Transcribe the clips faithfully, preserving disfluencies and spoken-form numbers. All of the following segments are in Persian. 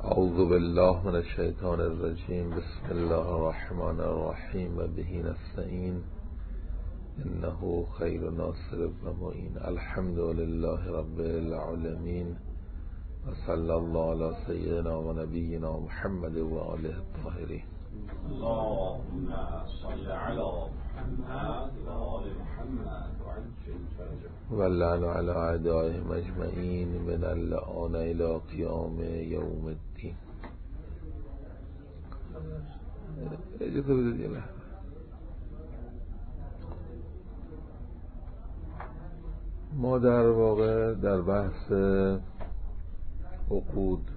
اعوذ بالله من الشیطان الرجیم. بسم الله الرحمن الرحیم و به نستعین انه خیر ناصر و معین. الحمد لله رب العالمین و صلی الله علی سیدنا و نبینا محمد و آله الطاهرین. اللهم صل علی محمد و آل محمد و عجل فرجهم و لعن علی اعدائهم اجمعین من اللعان الی قیام یوم الدین. اجازه بدید یه لحظه. ما در واقع در بحث عقود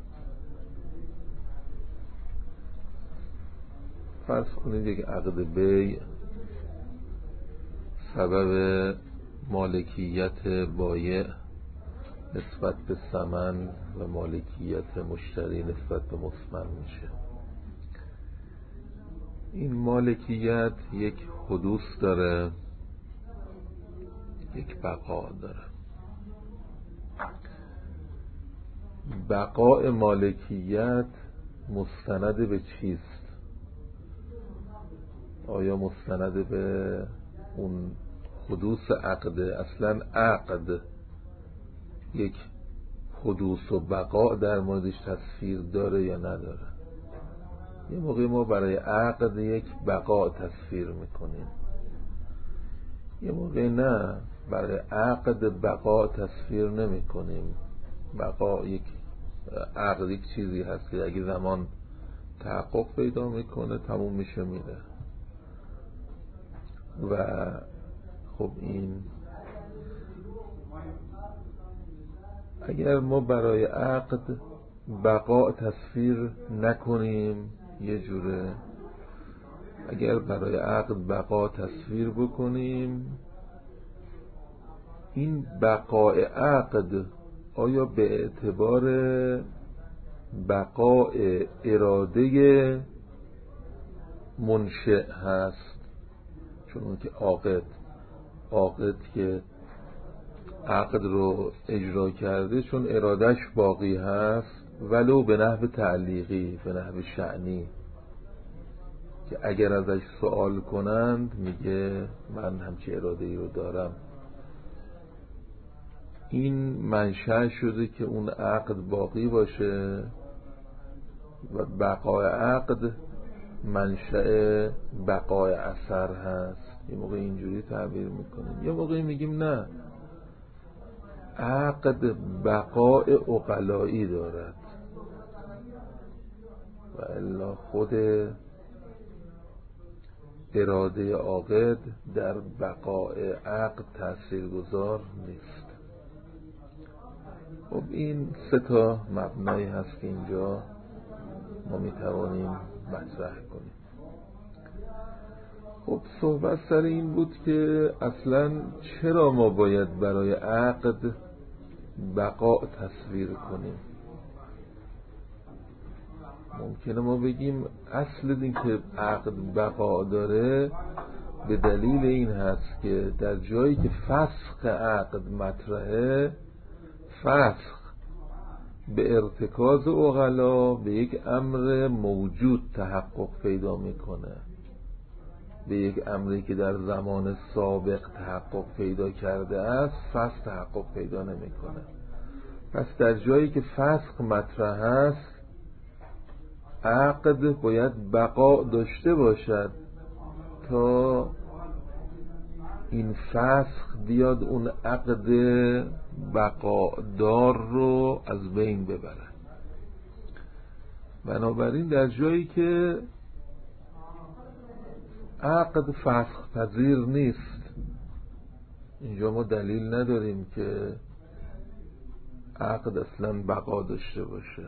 فرض کنید یک عقد بیع سبب مالکیت بایع نسبت به ثمن و مالکیت مشتری نسبت به مثمن میشه. این مالکیت یک حدوث داره، یک بقا داره. بقای مالکیت مستند به چیست؟ آیا مستند به اون حدوث عقد؟ اصلا عقد یک حدوث و بقا در موردش تصویر داره یا نداره؟ یه موقع ما برای عقد یک بقا تصویر میکنیم، یه موقع نه، برای عقد بقا تصویر نمی کنیم. بقا یک عقد یک چیزی هست که اگه زمان تحقق پیدا میکنه تموم میشه میره. و خب این اگر ما برای عقد بقا تصویر نکنیم یه جوره، اگر برای عقد بقا تصویر بکنیم، این بقای عقد آیا به اعتبار بقای اراده منشأ هست؟ چون که عاقد عاقد که عقد رو اجرا کرده چون ارادش باقی هست، ولو به نحو تعلیقی، به نحو شأنی، که اگر ازش سوال کنند میگه من همچی اراده ای رو دارم. این منشأ شده که اون عقد باقی باشه و بقای عقد منشأ بقای اثر هست. یه موقع اینجوری تعبیر میکنیم، یه موقع میگیم نه، عقد بقای عقلایی دارد و الا خود اراده عاقد در بقای عقد تاثیرگذار نیست. خب این سه تا مبنایی هست که اینجا ما میتوانیم مطرح کنیم. خب صحبت سر این بود که اصلا چرا ما باید برای عقد بقا تصویر کنیم؟ ممکنه ما بگیم اصل این که عقد بقا داره به دلیل این هست که در جایی که فسخ عقد مطرحه، فسخ به ارتکاز عقلا به یک امر موجود تحقق پیدا میکنه، به یک امری که در زمان سابق تحقق پیدا کرده است فسخ تحقق پیدا نمیکنه. پس در جایی که فسخ مطرح است، عقد باید بقا داشته باشد تا این فسخ بیاد اون عقد بقادار رو از بین ببره. بنابراین در جایی که عقد فسخ پذیر نیست، اینجا ما دلیل نداریم که عقد اصلا بقا داشته باشه.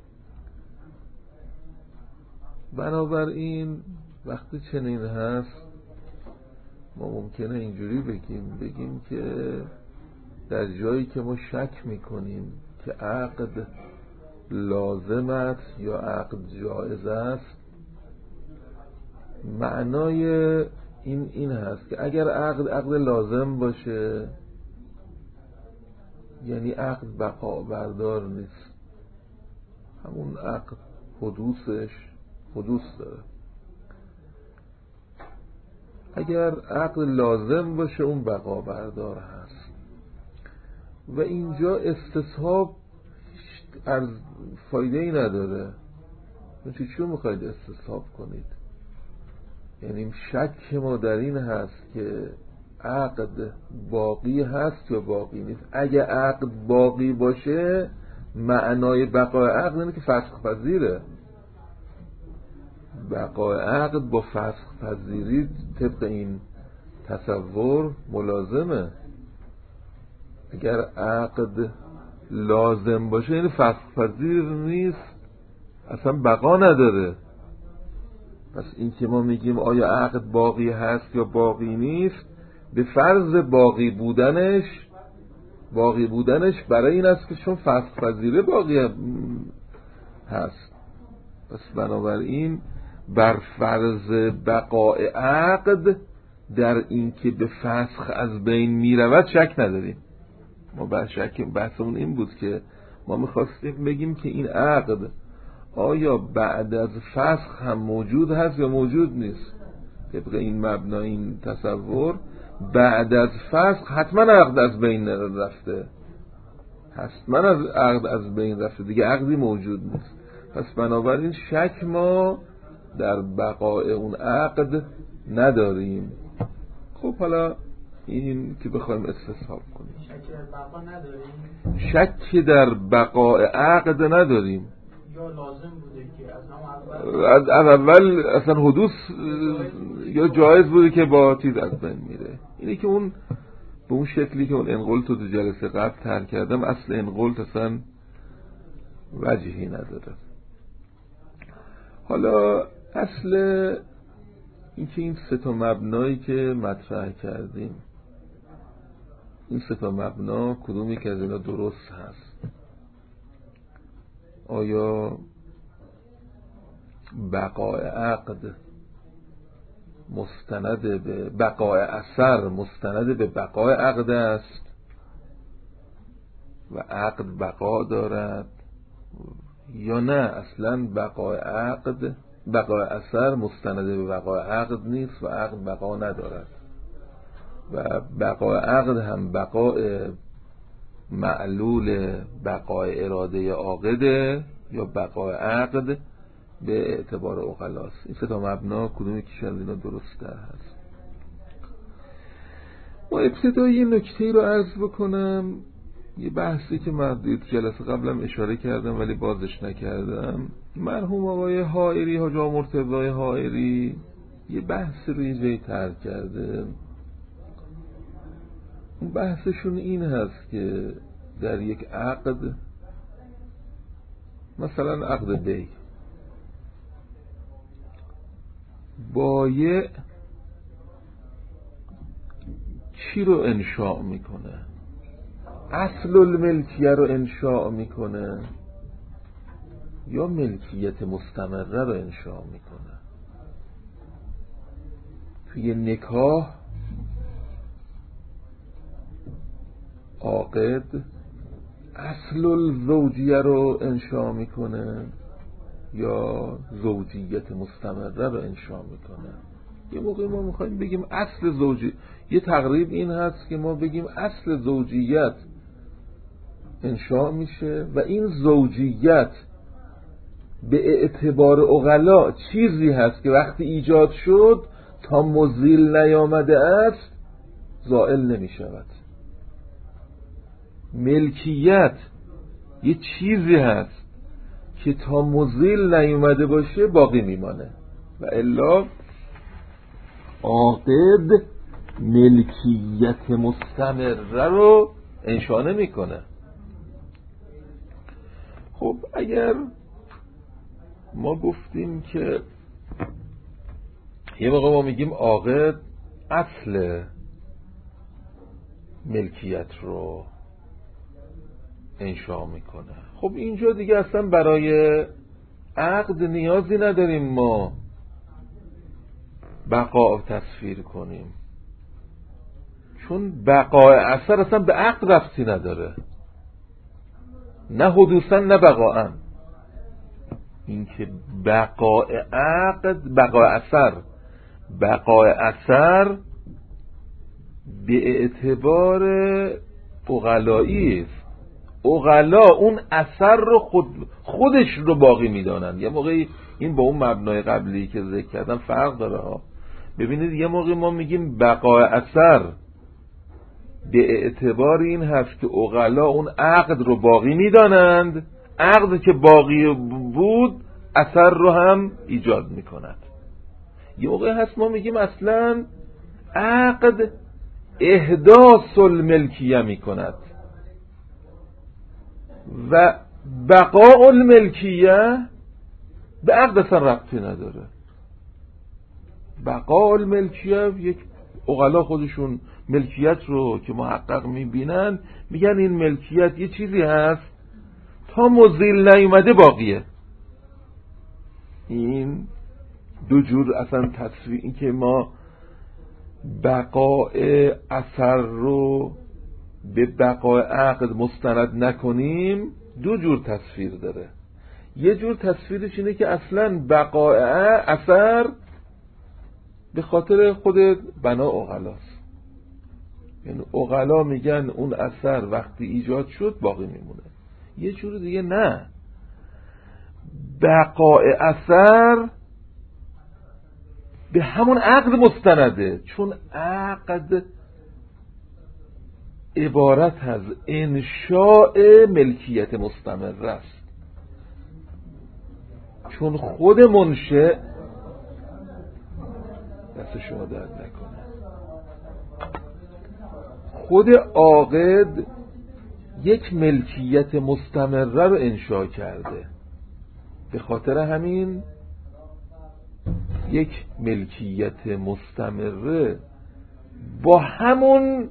بنابراین وقتی چنین هست ما ممکنه اینجوری بگیم بگیم که در جایی که ما شک میکنیم که عقد لازم است یا عقد جایز است، معنای این این هست که اگر عقد عقد لازم باشه یعنی عقد بقا بردار نیست. همون عقد حدوثش حدوث داره. اگر عقد لازم باشه اون بقا بردار هست و اینجا استصحاب از فایده ای نداره. چی چی میخواید استصحاب کنید؟ یعنی شک ما در این هست که عقد باقی هست یا باقی نیست. اگه عقد باقی باشه معنای بقای عقد اینه که فسخ پذیره. بقای عقد با فسخ پذیری طبق این تصور ملازمه. اگر عقد لازم باشه یعنی فسخ پذیر نیست، اصلا بقا نداره. پس این که ما میگیم آیا عقد باقی هست یا باقی نیست، به فرض باقی بودنش باقی بودنش برای این است که چون فسخ پذیره باقی هست. پس بنابراین بر فرض بقای عقد در این که به فسخ از بین میرود شک نداریم. ما بر شک بحثمون این بود که ما میخواستیم بگیم که این عقد آیا بعد از فسخ هم موجود هست یا موجود نیست. طبق این مبنا این تصور بعد از فسخ حتما عقد از بین رفته، حتما از عقد از بین رفته دیگه، عقدی موجود نیست. پس بنابراین شک ما در بقای اون عقد نداریم. خب حالا این که بخوایم استصحاب کنیم، شک در بقا نداریم، شک در بقای عقد نداریم. یا لازم بوده که از اول از اول اصلا حدوث یا جایز بوده که با چیز از بین میره. اینه که اون به اون شکلی که اون انقلت تو جلسه قبل تر کردم، اصل انقلت اصلا وجهی نداره. حالا اصل این که این سه تا مبنایی که مطرح کردیم، این سه تا مبنا کدومی که از اینا درست هست؟ آیا بقای عقد مستند به بقای اثر مستند به بقای عقد است و عقد بقا دارد، یا نه اصلا بقای عقد بقای اثر مستند به بقای عقد نیست و عقد بقا ندارد و بقای عقد هم بقای معلول بقای اراده عاقده یا بقای عقد به اعتبار عقلاست. این سه تا مبنا کدومی که از اینا درسته هست؟ ما ابتدایی یه نکته رو عرض بکنم، یه بحثی که من جلسه قبلم اشاره کردم ولی بازش نکردم. مرحوم آقای حائری، حاج آقا مرتضی حائری، یه بحث رو یه جایی طرح کرده. اون بحثشون این هست که در یک عقد، مثلا عقد بی، بایع چی رو انشاء میکنه؟ اصل الملکیه رو انشاء میکنه یا ملکیت مستمره رو انشاء میکنه؟ توی نکاح عاقد اصل الزوجیه رو انشاء میکنه یا زوجیت مستمره رو انشاء میکنه؟ یه موقع ما میخوایم بگیم اصل زوجی، یه تقریب این هست که ما بگیم اصل زوجیت انشاء میشه و این زوجیت به اعتبار عقلا چیزی هست که وقتی ایجاد شد تا مزیل نیامده است زائل نمیشود. ملکیت یه چیزی هست که تا مزیل نیامده باشه باقی میمانه و الا عاقد ملکیت مستمره رو انشاء نمیکنه. خب اگر ما گفتیم که یه موقع ما میگیم عاقد اصل ملکیت رو انشاء میکنه، خب اینجا دیگه اصلا برای عقد نیازی نداریم ما بقا تصویر کنیم، چون بقای اثر اصلا به عقد ربطی نداره، نه حدوثا نه بقاءً. اینکه بقاء عقد، بقاء اثر بقاء اثر به اعتبار عقلایی است. عقلا اون اثر رو خود خودش رو باقی میدانن. یه موقعی این با اون مبنای قبلی که ذکر کردم فرق داره ها. ببینید یه موقع ما میگیم بقاء اثر به اعتبار این هست که عقلا اون عقد رو باقی میدانند، عقد که باقی بود اثر رو هم ایجاد میکند. یه موقع هست ما میگیم اصلا عقد احداث الملکیه میکند و بقاء الملکیه به عقد اصلا ربطی نداره. بقاء الملکیه یک عقلا خودشون ملکیت رو که محقق میبینن میگن این ملکیت یه چیزی هست تا مزیل نیومده باقیه. این دو جور اصلا تصویر، این که ما بقاء اثر رو به بقاء عقد مستند نکنیم دو جور تصویر داره. یه جور تصویرش اینه که اصلا بقاء اثر به خاطر خود بنا عقلاست، یعنی عقلا میگن اون اثر وقتی ایجاد شد باقی میمونه. یه جور دیگه نه، بقاء اثر به همون عقد مستنده، چون عقد عبارت از انشاء ملکیت مستمر است. چون خود منشأ دست شما درد نکنه، خود عاقد یک ملکیت مستمره رو انشاء کرده، به خاطر همین یک ملکیت مستمره با همون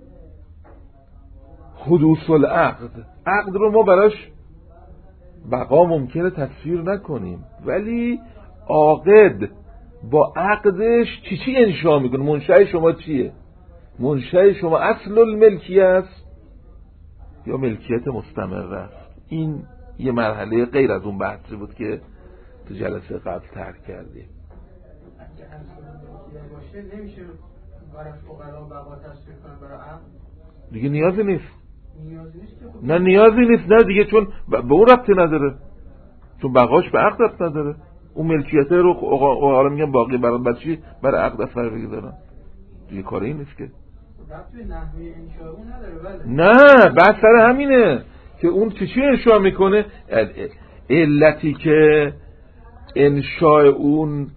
حدوث العقد، عقد رو ما براش بقا ممکنه تصویر نکنیم، ولی عاقد با عقدش چی چی انشاء میکنه؟ منشأ شما چیه؟ منشأ شما اصل الملکیه است یا ملکیت مستمره است. این یه مرحله غیر از اون بحثی بود که تو جلسه قبل ترک کردیم. اگه اصل الملکیه باشه نمیشه براش عقلا بقا تصویر کنن برای عقد؟ دیگه نیازی نیست. نیازی نیست که نه نیازی نیست، نه دیگه، چون به اون ربطی نداره، چون بقاش به عقد ربط نداره. اون ملکیت رو حالا میگم باقی برای بچی برای عقد اثر بگذارن، دیگه کاری نیست که. ربطی به نحوه انشاء اون نداره. بله نه بحث سر همینه که اون چی چی انشاء میکنه. علتی که انشاء اون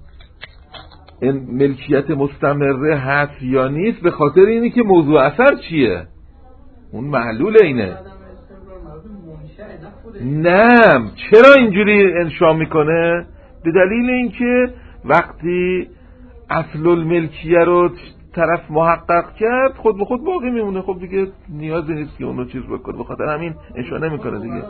ملکیت مستمره هست یا نیست به خاطر اینی که موضوع اثر چیه، اون معلول اینه. نه چرا اینجوری انشاء میکنه؟ به دلیل اینکه وقتی اصل الملکیه رو طرف محقق کرد خود به خود باقی میمونه، خب دیگه نیازی نیست که اونو چیز بکنه، به خاطر همین انشاء نمیکنه دیگه.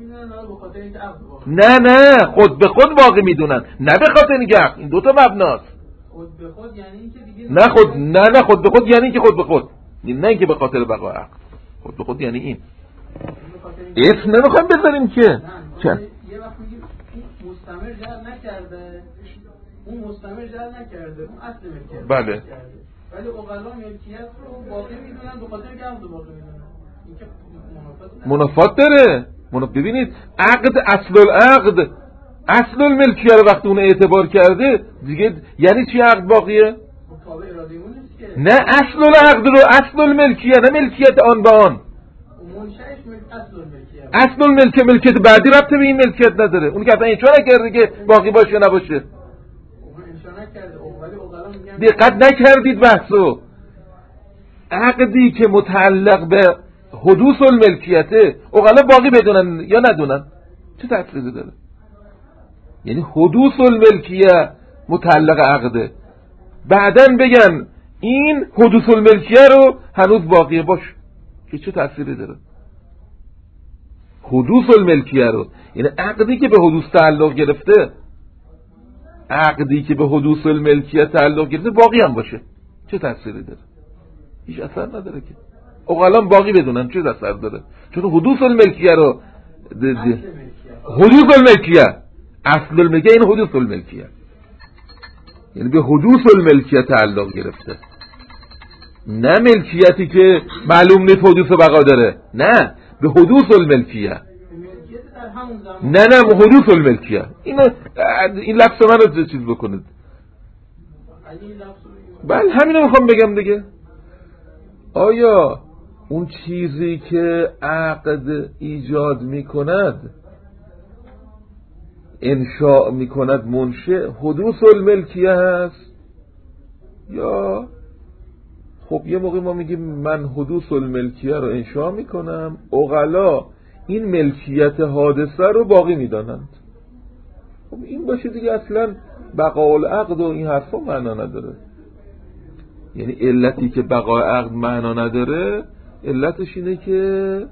نه نه خود به خود باقی میدونن، نه به خاطر اینکه این دو تا مبناست. خود به خود یعنی اینکه دیگه نه خود نه نه خود به خود یعنی اینکه خود به خود، نه اینکه به خاطر بقا عقد. خود به خود یعنی این اسم نمیخوایم بذاریم که یه وقت میگیم مستمر جعل نکرده، اون مستمر جعل نکرده، اون اصل ملکیت بله کرده. ولی عقلا ملکیت رو باقی میدونن به خاطر که عقد باقی میدونن. این که منافات داره. منافات ببینید عقد اصل العقد، اصل الملکیه رو وقتی اون اعتبار کرده دیگه یعنی چی عقد باقیه؟ تابع اراده اون نیست که. نه اصل العقد رو اصل الملکیه، نه ملکیت آن به آن. منشأش اصل الملکیه. اصل الملکیه ملکیت بعدی ربطی به این ملکیت نداره. اون که اصلا انشاء نکرده که باقی باشه یا نباشه. اون انشاء نکرده، ولی عقلا میگن دقت نکردید بحثو. عقدی که متعلق به حدوث الملکیته عقلا باقی بدونن یا ندونن چه تأثیری داره؟ یعنی حدوث الملکیه متعلق عقده، بعدن بگن این حدوث الملکیه رو هنوز باقیه باش که چه تأثیری داره؟ حدوث الملکیه رو، یعنی عقدی که به حدوث تعلق گرفته، عقدی که به حدوث الملکیه تعلق گرفته باقی هم باشه چه تأثیری داره؟ هیچ اثر نداره که. عقلا باقی بدونن چه اثر داره؟ چون حدوث الملکیه رو د... د... حدوث الملکیه اصل الملکیه این حدوث الملکیه، یعنی به حدوث الملکیه تعلق گرفته، نه ملکیتی که معلوم نیست حدوث بقا داره، نه به حدوث الملکیه، نه نه حدوث الملکیه. اینو این لفظ من رو چیز بکنید. بله همینو میخوام بگم دیگه. آیا اون چیزی که عقد ایجاد میکند انشاء میکند منشأ حدوث الملکیه هست، یا خب یه موقع ما میگیم من حدوث الملکیه رو انشاء میکنم، عقلا این ملکیت حادثه رو باقی میدانند. خب این باشه دیگه، اصلا بقاء العقد و این حرفا معنا نداره. یعنی علتی که بقاء عقد معنا نداره علتش اینه که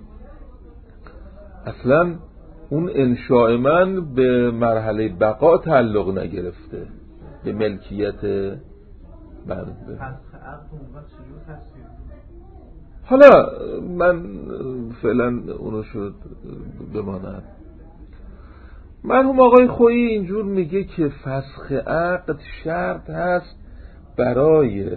اصلا اون انشاء من به مرحله بقا تعلق نگرفته، به ملکیت بنده. حالا من فعلا اونو شد بمانم. مرحوم آقای خویی اینجور میگه که فسخ عقد شرط هست برای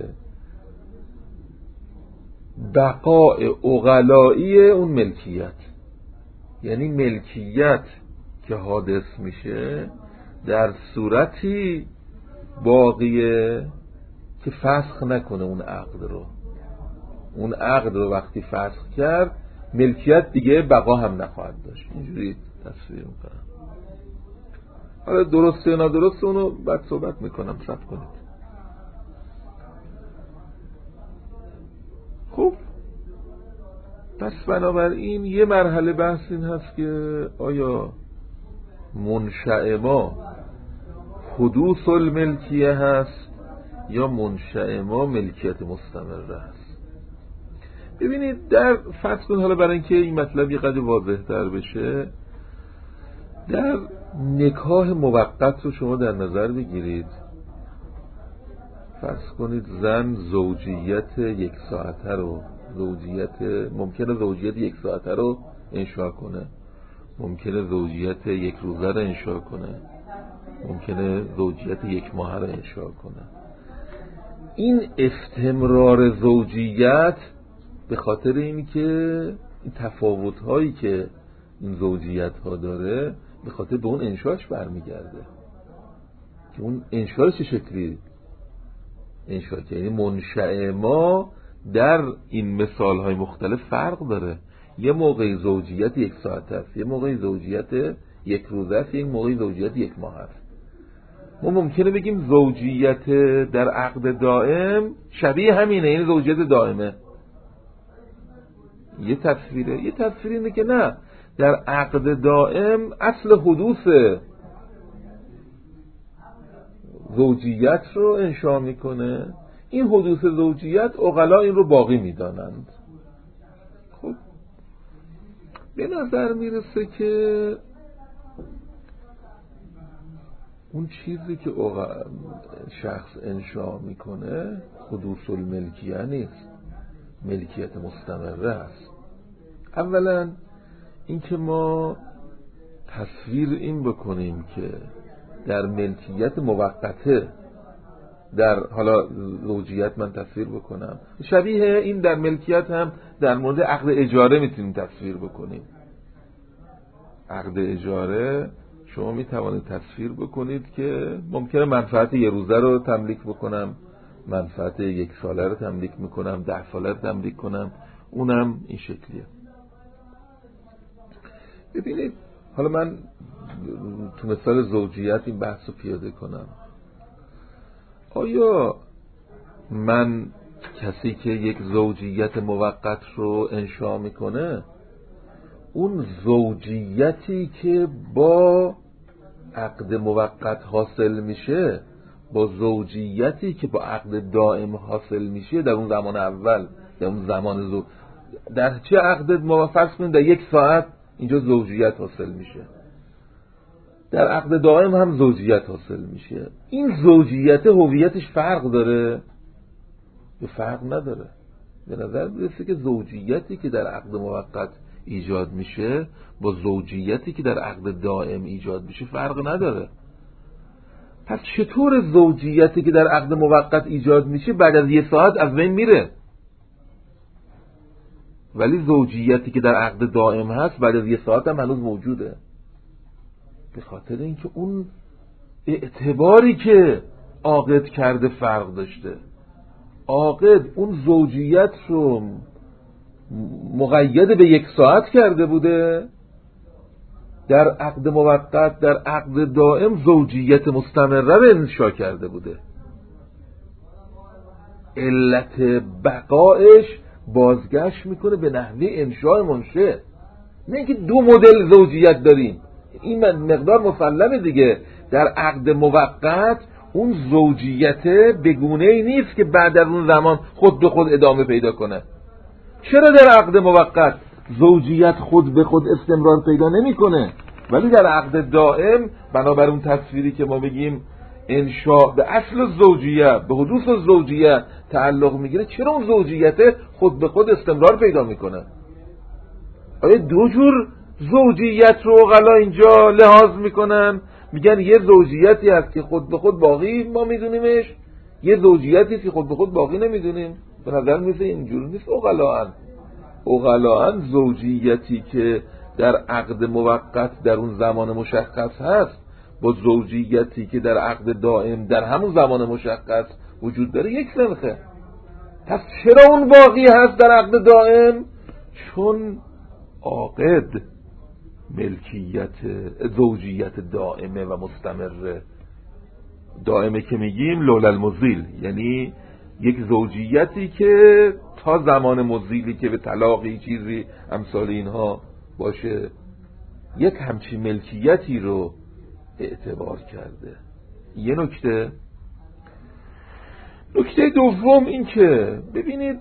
بقاء عقلایی اون ملکیت، یعنی ملکیت که حادث میشه در صورتی باقیه که فسخ نکنه اون عقد رو. اون عقد رو وقتی فسخ کرد ملکیت دیگه بقا هم نخواهد داشت. اینجوری تصویر میکنم. حالا درسته یا نادرسته اونو بعد صحبت میکنم، صبر کنید. خب پس بنابراین یه مرحله بحث این هست که آیا منشأ ما حدوث الملکیه هست یا منشأ ما ملکیت مستمره هست. ببینید در فرض کن، حالا برای اینکه این مطلب یه قدر واضح تر بشه، در نکاح موقت رو شما در نظر بگیرید. فرض کنید زن زوجیت یک ساعته رو زوجیت ممکنه زوجیت یک ساعته رو انشاء کنه، ممکنه زوجیت یک روزه رو انشاء کنه، ممکنه زوجیت یک ماه رو انشاء کنه. این استمرار زوجیت به خاطر این که این تفاوت هایی که این زوجیت ها داره به خاطر به اون انشاءش برمیگرده که اون انشاء چه شکلی انشاء که یعنی منشأ ما در این مثال های مختلف فرق داره. یه موقعی زوجیت یک ساعت است، یه موقعی زوجیت یک روزه است، یه موقعی زوجیت یک ماه است. ما ممکنه بگیم زوجیت در عقد دائم شبیه همینه، یعنی زوجیت دائمه. یه تصویره یه تصویر اینه که نه، در عقد دائم اصل حدوث زوجیت رو انشاء میکنه، این حدوث زوجیت عقلا این رو باقی میدانند. خب به نظر میرسه که اون چیزی که شخص انشاء میکنه حدوث الملکیه نیست، ملکیت مستمره است. اولا اینکه ما تصویر این بکنیم که در ملکیت موقته، در حالا زوجیت من تصویر بکنم، شبیه این در ملکیت هم در مورد عقد اجاره میتونیم تصویر بکنیم. عقد اجاره شما میتوانید تصویر بکنید که ممکنه منفعت یه روزه رو تملیک بکنم، منفعت یک ساله رو تملیک میکنم، ده ساله رو تملیک کنم، اونم این شکلیه. ببینید حالا من تو مثال زوجیت این بحث رو پیاده کنم. آیا من کسی که یک زوجیت موقت رو انشاء میکنه، اون زوجیتی که با عقد موقت حاصل میشه با زوجیتی که با عقد دائم حاصل میشه در اون زمان اول، در اون زمان زو در چه عقد موافق کنید در یک ساعت اینجا زوجیت حاصل میشه، در عقد دائم هم زوجیت حاصل میشه. این زوجیت هویتش فرق داره؟ به فرق نداره. به نظر میرسه که زوجیتی که در عقد موقت ایجاد میشه با زوجیتی که در عقد دائم ایجاد میشه فرق نداره. پس چطور زوجیتی که در عقد موقت ایجاد میشه بعد از یه ساعت از بین میره، ولی زوجیتی که در عقد دائم هست بعد از یه ساعت هم هنوز موجوده؟ به خاطر اینکه اون اعتباری که عاقد کرده فرق داشته. عاقد اون زوجیت رو مقید به یک ساعت کرده بوده، در عقد موقت در عقد دائم زوجیت مستمره رو انشا کرده بوده. علت بقایش بازگشت میکنه به نحوه انشاء منشه، نه اینکه دو مدل زوجیت داریم. این مقدار مسلمه دیگه، در عقد موقت اون زوجیت بگونه ای نیست که بعد از اون زمان خود به خود ادامه پیدا کنه. چرا در عقد موقت زوجیت خود به خود استمرار پیدا نمیکنه، ولی در عقد دائم بنابر اون تصویری که ما بگیم انشاء به اصل زوجیت به حدوث زوجیت تعلق میگیره، چرا اون زوجیت خود به خود استمرار پیدا میکنه؟ آیا دو جور زوجیت رو عقلا اینجا لحاظ میکنن؟ میگن یه زوجیتی هست که خود به خود باقی ما میدونیمش، یه زوجیتی که خود به خود باقی نمیدونیم. به نظر میسه اینجور نیست عقلاً. عقلاً زوجیتی که در عقد موقت در اون زمان مشخص هست با زوجیتی که در عقد دائم در همون زمان مشخص وجود داره یک سنخه. پس چرا اون باقی هست در عقد دائم؟ چون عاقد ملکیت زوجیت دائمه و مستمره. دائمه که میگیم لولا المزیل، یعنی یک زوجیتی که تا زمان مزیلی که به طلاقی چیزی امثال اینها باشه یک همچین ملکیتی رو اعتبار کرده. یه نکته نکته دوم این که ببینید،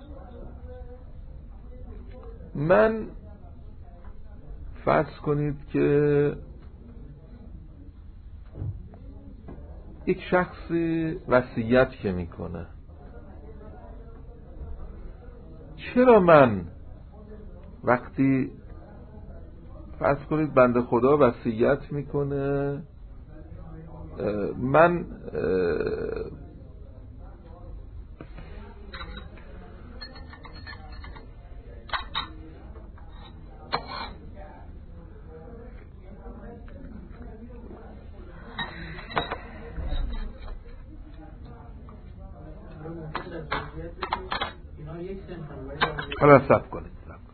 من فرض کنید که یک شخصی وصیت که میکنه، چرا من وقتی فرض کنید بنده خدا وصیت میکنه، من حالا صبر کنید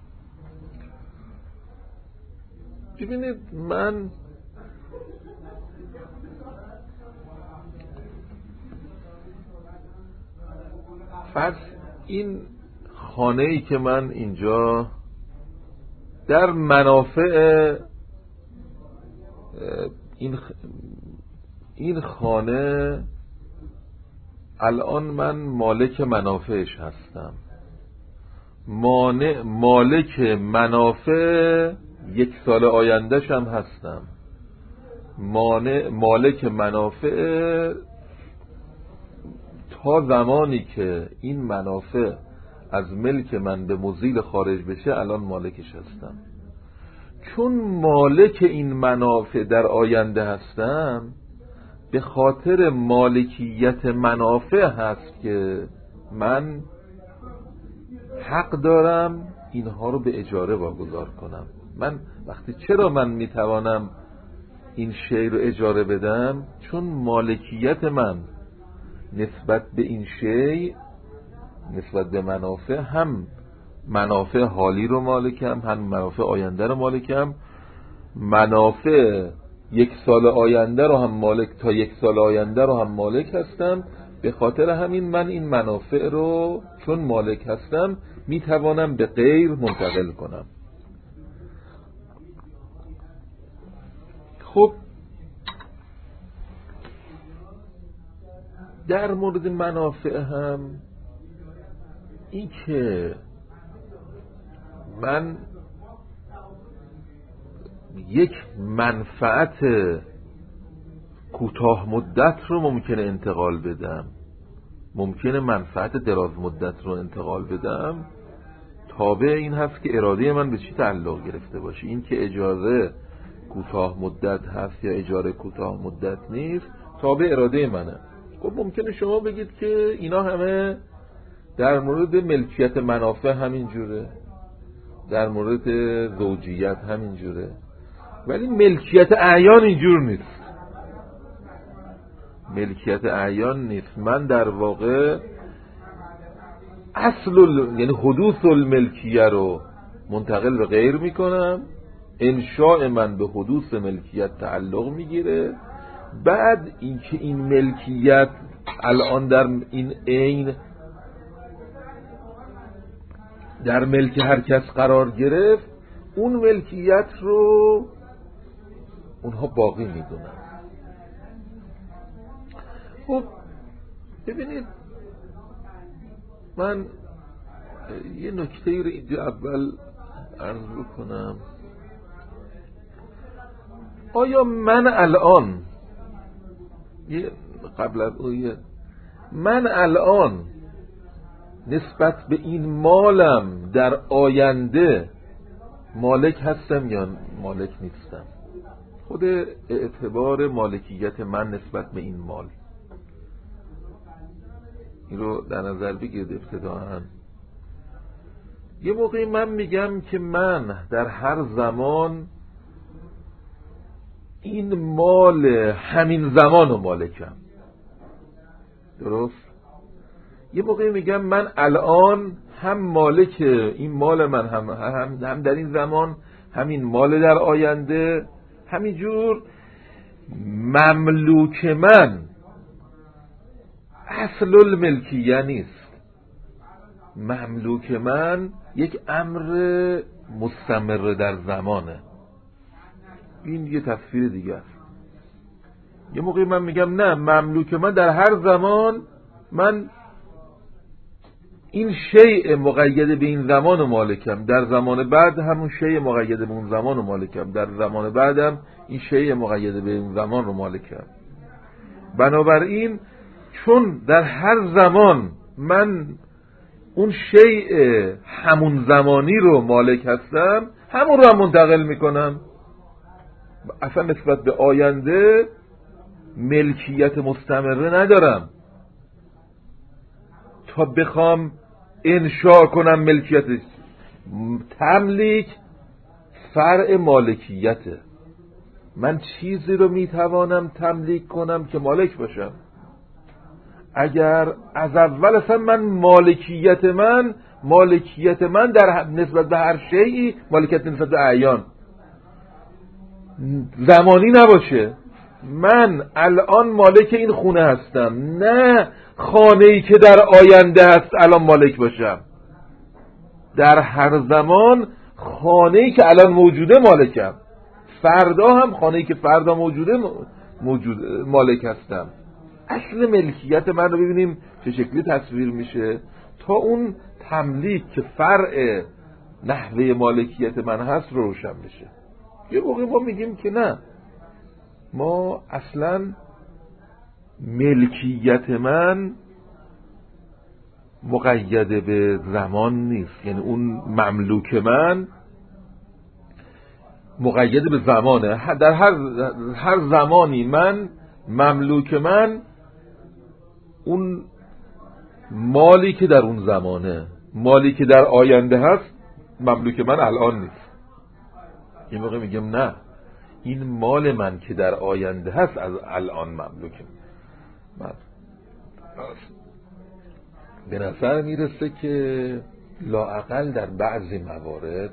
ببینید، من فرض این خانه ای که من اینجا در منافع این این خانه الان من مالک منافعش هستم، مانع مالک منافع یک سال آیندهش هم هستم، مانع مالک منافع تا زمانی که این منافع از ملک من به مزیل خارج بشه الان مالکش هستم. چون مالک این منافع در آینده هستم، به خاطر مالکیت منافع هست که من حق دارم اینها رو به اجاره واگذار کنم. من وقتی چرا من میتوانم این شی رو اجاره بدم؟ چون مالکیت من نسبت به این شی، نسبت به منافع، هم منافع حالی رو مالکم، هم منافع آینده رو مالکم. منافع یک سال آینده رو هم مالک، تا یک سال آینده رو هم مالک هستم. به خاطر همین من این منافع رو چون مالک هستم میتوانم به غیر منتقل کنم. خب در مورد منافع هم این که من یک منفعت کوتاه مدت رو ممکنه انتقال بدم، ممکنه منفعت دراز مدت رو انتقال بدم تابع این هست که اراده من به چی تعلق گرفته باشه. این که اجازه کوتاه مدت هست یا اجاره کوتاه مدت نیست تابع اراده منه. خب ممکنه شما بگید که اینا همه در مورد ملکیت منافع همین جوره، در مورد زوجیت همین جوره، ولی ملکیت اعیان اینجور نیست. ملکیت اعیان نیست. من در واقع اصل ال... یعنی حدوث الملکیه رو منتقل به غیر میکنم، انشاء من به حدوث ملکیت تعلق میگیره، بعد اینکه این ملکیت الان در این عین در ملک هر کس قرار گرفت، اون ملکیت رو اونها باقی میدونن. خب ببینید من یه نکته رو اینجا اول عرض بکنم. آیا من الان یه قبل از اویه من الان نسبت به این مالم در آینده مالک هستم یا مالک نیستم؟ خود اعتبار مالکیت من نسبت به این مال، این رو در نظر بگیرید. ابتداءً یه موقعی من میگم که من در هر زمان این مال همین زمان رو مالکم، درست؟ یه موقعی میگم من الان هم مالک این مال من هم, هم, هم در این زمان همین مال در آینده. همینجور مملوک من اصل الملکیه نیست. مملوک من یک امر مستمر در زمانه. این یه تصویر دیگه است. یه موقعی من میگم نه، مملوک من در هر زمان من این شیء مقید به این زمان و مالکم، در زمان بعد همون شیء مقید به اون زمان و مالکم، در زمان بعدم این شیء مقید به این زمان رو مالکم. بنابراین چون در هر زمان من اون شیء همون زمانی رو مالک هستم، همون رو هم منتقل میکنم. اصلا نسبت به آینده ملکیت مستمره ندارم تا بخوام انشاء کنم ملکیتش. تملیک فرع مالکیته. من چیزی رو میتوانم تملیک کنم که مالک باشم. اگر از اول اصلا من مالکیت من مالکیت من در نسبت به هر شیئی مالکیت نسبت به اعیان زمانی نباشه، من الان مالک این خونه هستم، نه خانه‌ای که در آینده هست الان مالک باشم. در هر زمان خانه‌ای که الان موجوده مالکم، فردا هم خانه‌ای که فردا موجوده موجود مالک هستم. اصل ملکیت من رو ببینیم چه شکلی تصویر میشه تا اون تملیک که فرع نحوه مالکیت من هست رو روشن بشه. یه موقع ما میگیم که نه، ما اصلا ملکیت من مقید به زمان نیست، یعنی اون مملوک من مقید به زمانه. در هر هر زمانی من مملوک من اون مالی که در اون زمانه، مالی که در آینده هست مملوک من الان نیست. این موقع میگم نه، این مال من که در آینده هست از الان مملوکه من. به نظر میرسه که لااقل در بعضی موارد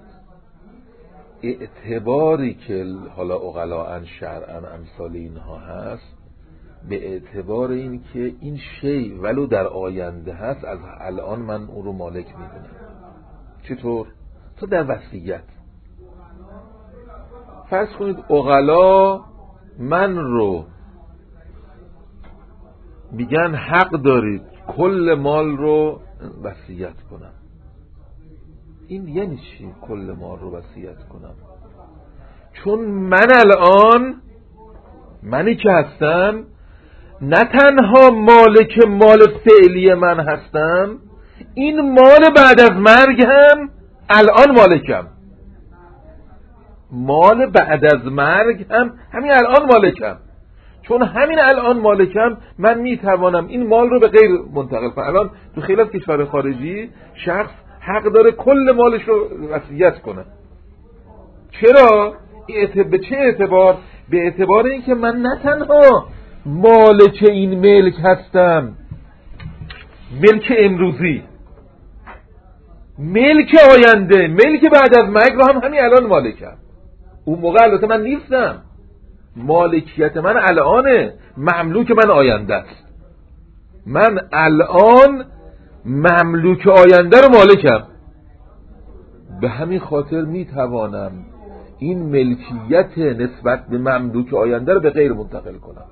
اعتباری که حالا عقلاء شرعاً امثال اینها هست، به اعتبار این که این شی ولو در آینده هست از الان من اون رو مالک میدونم. چطور؟ تو در وصیت فرض کنید عقلاء من رو میگن حق دارید کل مال رو وصیت کنم. این یعنی چی کل مال رو وصیت کنم؟ چون من الان منی که هستم نه تنها مالک مال فعلی من هستم، این مال بعد از مرگ هم الان مالکم، مال بعد از مرگ هم همین الان مالکم. چون همین الان مالکم من میتوانم این مال رو به غیر منتقل کنم. الان تو خیلی از کشور خارجی شخص حق داره کل مالش رو وصیت کنه. چرا؟ به چه اعتبار؟ به اعتبار اینکه من نه تنها مالک این ملک هستم، ملک امروزی، ملک آینده، ملک بعد از مرگ رو هم همین الان مالکم. اون موقع البته من نیستم، مالکیت من الانه، مملوک من آینده است. من الان مملوک آینده رو مالکم. به همین خاطر میتوانم این ملکیت نسبت به مملوک آینده رو به غیر منتقل کنم.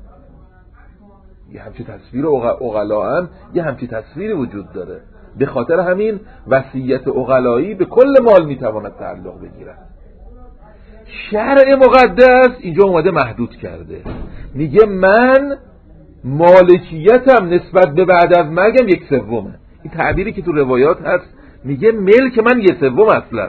یه همچین تصویر عقلاً یه همچین تصویری وجود داره. به خاطر همین وصیت عقلایی به کل مال میتواند تعلق بگیرد. شرع مقدس اینجا اومده محدود کرده، میگه من مالکیتم نسبت به بعد از مرگم یک سومه. این تعبیری که تو روایات هست میگه ملک من یک سوم، اصلا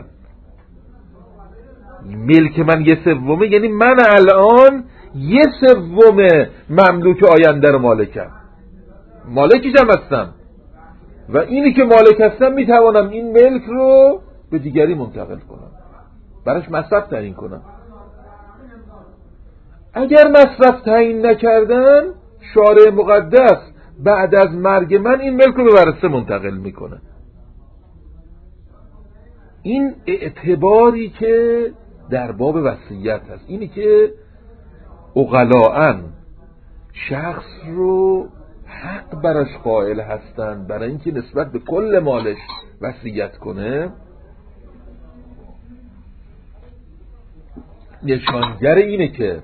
ملک من یک سومه، یعنی من الان یک سوم مملوک آینده رو مالکم، مالکیشم هستم و اینی که مالک هستم میتوانم این ملک رو به دیگری منتقل کنم، براش مصرف تعیین کنم. اگر مصرف تعیین نکردن، شارع مقدس بعد از مرگ من این ملک رو به ورثه منتقل میکنه. این اعتباری که در باب وصیت هست، اینی که عقلاً شخص رو حق براش قائل هستند برای اینکه نسبت به کل مالش وصیت کنه. نشانگر اینه که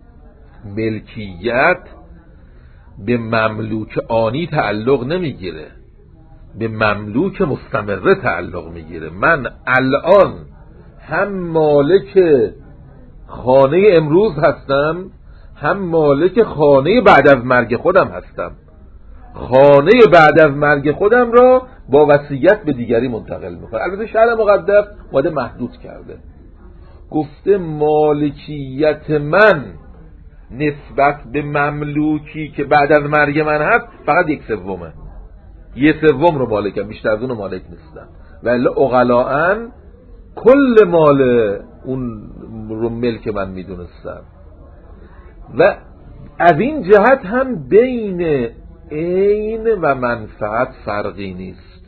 ملکیت به مملوک آنی تعلق نمیگیره، به مملوک مستمره تعلق میگیره. من الان هم مالک خانه امروز هستم، هم مالک خانه بعد از مرگ خودم هستم. خانه بعد از مرگ خودم را با وصیت به دیگری منتقل میکنم. البته شرع مقدس اومده محدود کرده، گفته مالکیت من نسبت به مملوکی که بعد از مرگ من هست فقط یک سومه، یک سوم رو مالکم، بیشتر از اون مالک نیستم. ولی عقلاً کل مال اون رو ملک من میدونستم. و از این جهت هم بین عین و منفعت فرقی نیست.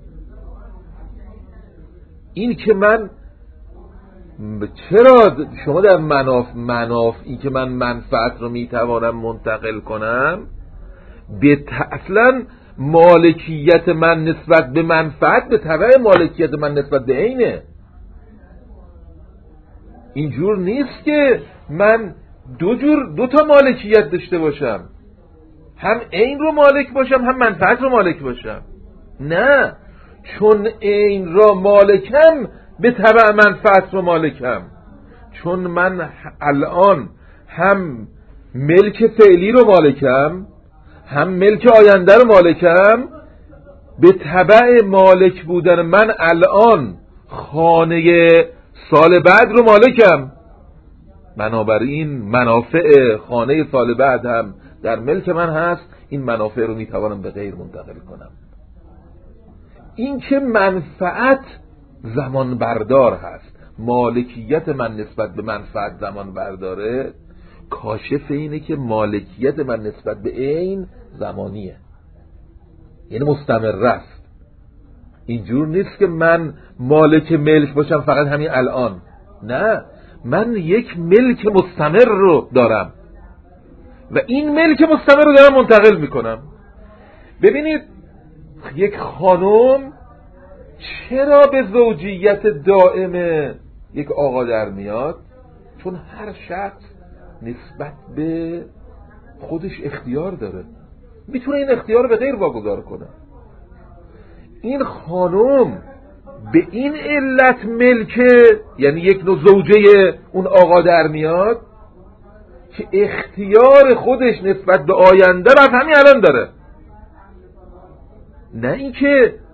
این که من چرا شما در مناف مناف این که من منفعت رو میتوانم منتقل کنم، به اصلا مالکیت من نسبت به منفعت به تبع مالکیت من نسبت به عینه. اینجور نیست که من دو جور دو تا مالکیت داشته باشم، هم عین رو مالک باشم هم منفعت رو مالک باشم. نه، چون عین را مالکم به تبع منفعت رو مالکم. چون من الان هم ملک فعلی رو مالکم هم ملک آینده رو مالکم، به تبع مالک بودن من الان خانه سال بعد رو مالکم. بنابراین منافع خانه سال بعد هم در ملک من هست، این منافع رو میتوانم به غیر منتقل کنم. این که منفعت زمان بردار هست، مالکیت من نسبت به منفعت زمان برداره، کاشف اینه که مالکیت من نسبت به عین زمانیه، یعنی مستمر است. اینجور نیست که من مالک ملک باشم فقط همین الان. نه، من یک ملک مستمر رو دارم و این ملک مستمر رو دارم منتقل میکنم. ببینید یک خانم چرا به زوجیت دائم یک آقا در میاد؟ چون هر شخص نسبت به خودش اختیار داره، میتونه این اختیار رو به غیر واگذار کنه. این خانم به این علت ملکه، یعنی یک نوع زوجه اون آقا در میاد که اختیار خودش نسبت به آینده رو همین الان داره. نه اینکه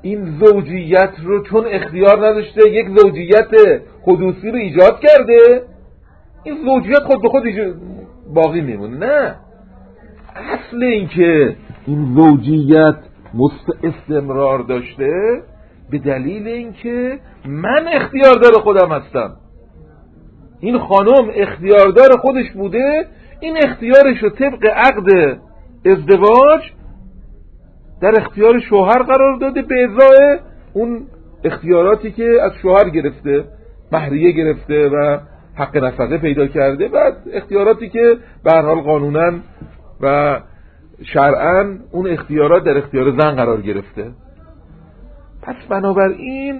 این زوجیت رو چون اختیار نداشته یک زوجیت حدوثی رو ایجاد کرده، این زوجیت خود به خود باقی میمونه. نه، اصل این که این زوجیت استمرار داشته به دلیل اینکه من اختیاردار خودم هستم. این خانم اختیاردار خودش بوده، این اختیارش رو طبق عقد ازدواج در اختیار شوهر قرار داده به ازای اون اختیاراتی که از شوهر گرفته، مهریه گرفته و حق نفقه پیدا کرده، و اختیاراتی که به هر حال قانونا و شرعاً اون اختیارات در اختیار زن قرار گرفته. پس بنابراین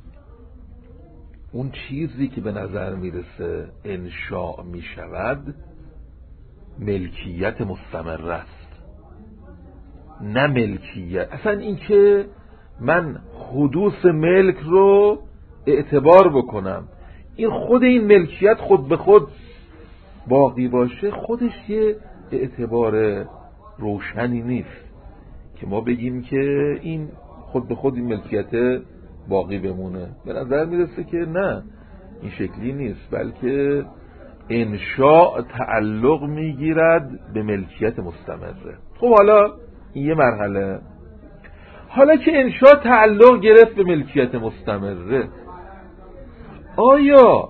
اون چیزی که به نظر میرسه انشاء میشود ملکیت مستمر است، نه ملکیت. اصلا این که من حدوث ملک رو اعتبار بکنم، این خود این ملکیت خود به خود باقی باشه، خودش یه اعتبار روشنی نیست که ما بگیم که این خود به خود این ملکیت باقی بمونه. به نظر میرسه که نه، این شکلی نیست، بلکه انشاء تعلق میگیرد به ملکیت مستمره. خب حالا این یه مرحله. حالا که انشاء تعلق گرفت به ملکیت مستمره، آیا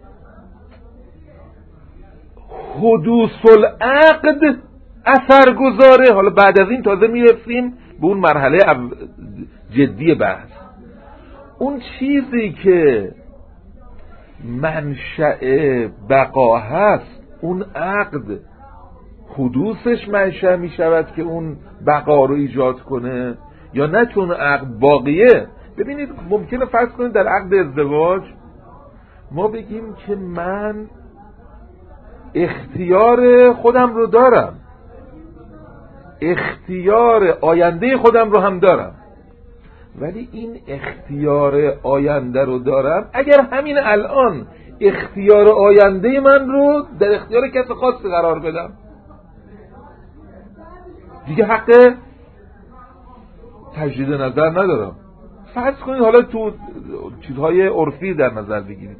حدوث العقد اثر گذاره؟ حالا بعد از این تازه میرسیم به اون مرحله جدی بحث. اون چیزی که منشأ بقا هست، اون عقد حدوثش منشأ می شود که اون بقا رو ایجاد کنه یا نه چون عقد باقیه؟ ببینید ممکنه فرض کنید در عقد ازدواج ما بگیم که من اختیار خودم رو دارم، اختیار آینده خودم رو هم دارم، ولی این اختیار آینده رو دارم اگر همین الان اختیار آینده من رو در اختیار کس خاص قرار بدم، دیگه حق تجدید نظر ندارم. فرض کنید حالا تو چیزهای عرفی در نظر بگیرید،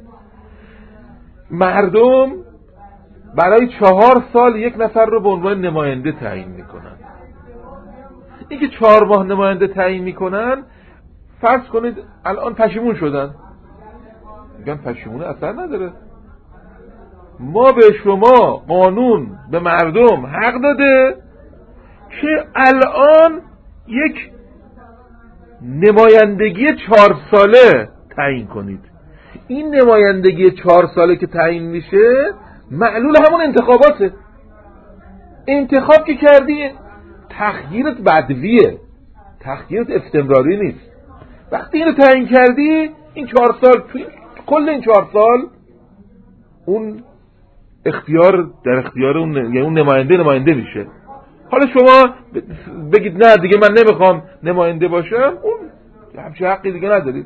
مردم برای چهار سال یک نفر رو به عنوان نماینده تعیین میکنن. این که چهار ماه نماینده تعیین میکنن، فرض کنید الان پشیمون شدن، میگن پشیمون اثر نداره، ما به شما قانون به مردم حق داده که الان یک نمایندگی چهار ساله تعیین کنید. این نمایندگی چهار ساله که تعیین میشه معلول همون انتخاباته. انتخاب که کردی تخییرت بدویه، تخییرت استمراری نیست. وقتی اینو تعیین کردی این چهار سال، توی کل این چهار سال اون اختیار در اختیار اون، یعنی اون نماینده نماینده میشه. حالا شما بگید نه دیگه من نمیخوام نماینده باشم، اون همچه حقی دیگه ندارید.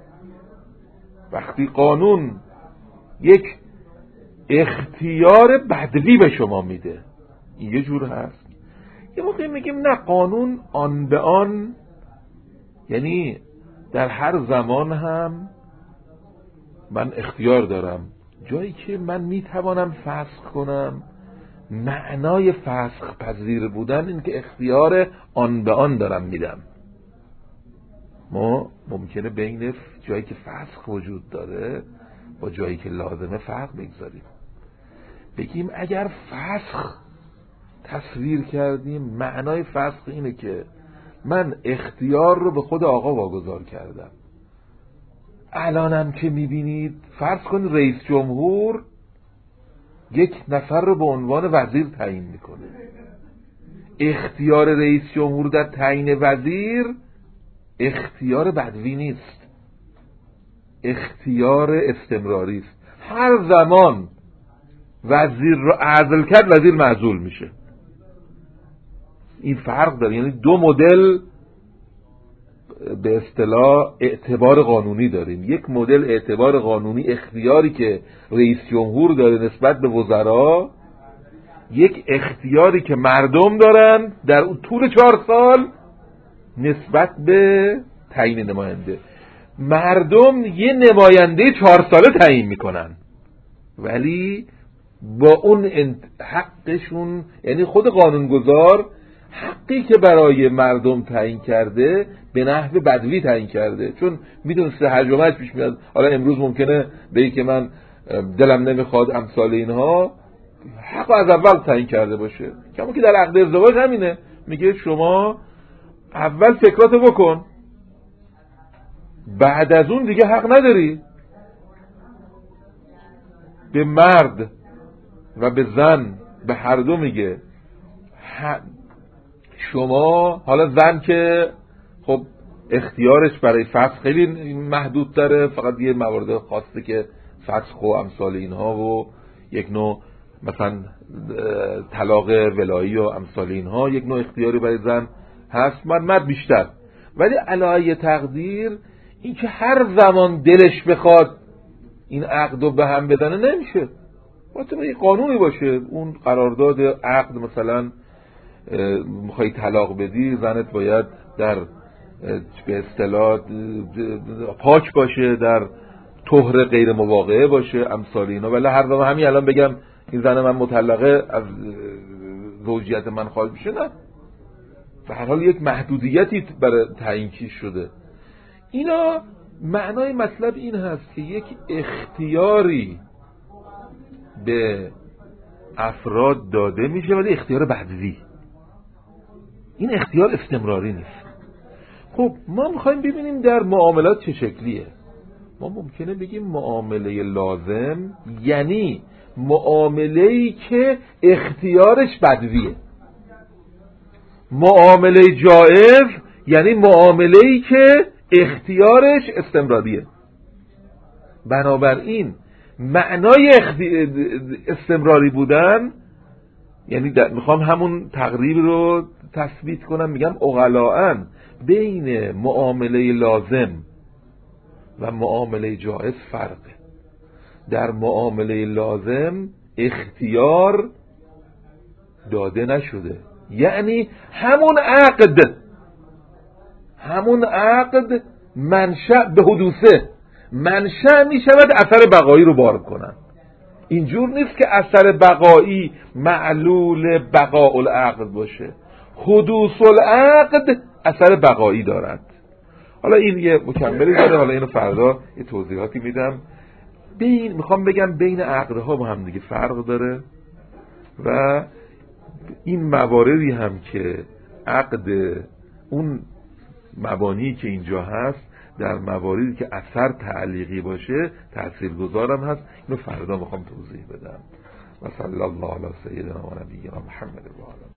وقتی قانون یک اختیار بدوی به شما میده، این یه جور هست. یه موقعی میگیم نه، قانون آن به آن، یعنی در هر زمان هم من اختیار دارم، جایی که من میتوانم فسخ کنم. معنای فسخ پذیر بودن این که اختیار آن به آن دارم میدم. ما ممکنه بین جایی که فسخ وجود داره با جایی که لازمه فرق بگذاریم. بگیم اگر فسخ تصویر کردیم، معنای فسخ اینه که من اختیار رو به خود آقا واگذار کردم. الانم که میبینید فرض کن رئیس جمهور یک نفر رو به عنوان وزیر تعیین میکنه. اختیار رئیس جمهور در تعیین وزیر اختیار بدوی نیست، اختیار استمراری است. هر زمان وزیر رو عزل کرد وزیر معزول میشه. این فرق داره، یعنی دو مدل به اصطلاح اعتبار قانونی داریم. یک مدل اعتبار قانونی اختیاری که رئیس جمهور داره نسبت به وزرا، یک اختیاری که مردم دارن در طول چهار سال نسبت به تعیین نماینده. مردم یه نماینده چهار ساله تعیین میکنن، ولی با اون حقشون، یعنی خود قانونگذار حقی که برای مردم تعیین کرده به نحو بدوی تعیین کرده، چون میدونسته هرجمعش پیش میاد. حالا امروز ممکنه بگی که من دلم نمیخواد امثال اینها، حق از اول تعیین کرده باشه. کما که در عقد ازدواج همینه، میگه شما اول فکراتو بکن، بعد از اون دیگه حق نداری. به مرد و به زن به هر دو میگه شما، حالا زن که خب اختیارش برای فسخ خیلی محدود داره، فقط یه موارد خاصه که فسخ و امثال اینها و یک نوع مثلا طلاق ولایی و امثال اینها یک نوع اختیاری برای زن هست، من مرد بیشتر. ولی علی تقدیر این که هر زمان دلش بخواد این عقدو به هم بدنه نمیشه، باید یه قانونی باشه. اون قرارداد عقد مثلا میخوای طلاق بدی، زنت باید در به اصطلاح پاک باشه، در طهر غیر مواقعه باشه، امثال اینا. ولی هر زمان همین الان بگم این زن من مطلقه، از زوجیت من خارج بشه، نه، به هر حال یک محدودیتی برای تعیین کی شده. اینا معنای مطلب این هست که یک اختیاری به افراد داده میشه، ولی اختیار بدوی، این اختیار استمراری نیست. خب ما میخوایم ببینیم در معاملات چه شکلیه. ما ممکنه بگیم معامله لازم یعنی معامله‌ای که اختیارش بدویه، معامله جائز یعنی معامله‌ای که اختیارش استمراریه. بنابراین معنای استمراری بودن، یعنی میخوام همون تقریب رو تثبیت کنم، میگم اغلاً بین معامله لازم و معامله جائز فرقه. در معامله لازم اختیار داده نشده، یعنی همون عقد همون عقد منشأ به حدوثه منشأ می شود اثر بقایی رو بار کنن. اینجور نیست که اثر بقایی معلول بقاء العقد باشه، حدوث العقد اثر بقایی دارد. حالا این یه مکملی داره، حالا اینو فردا یه توضیحاتی میدم. بین میخوام بگم بین عقدها با هم دیگه فرق داره و این مواردی هم که عقد اون مبانی که اینجا هست در مواردی که اثر تعلیقی باشه تاثیرگذارم هست. اینو فردا میخوام توضیح بدم. و صلی الله علی سیدنا و نبینا محمد و آله.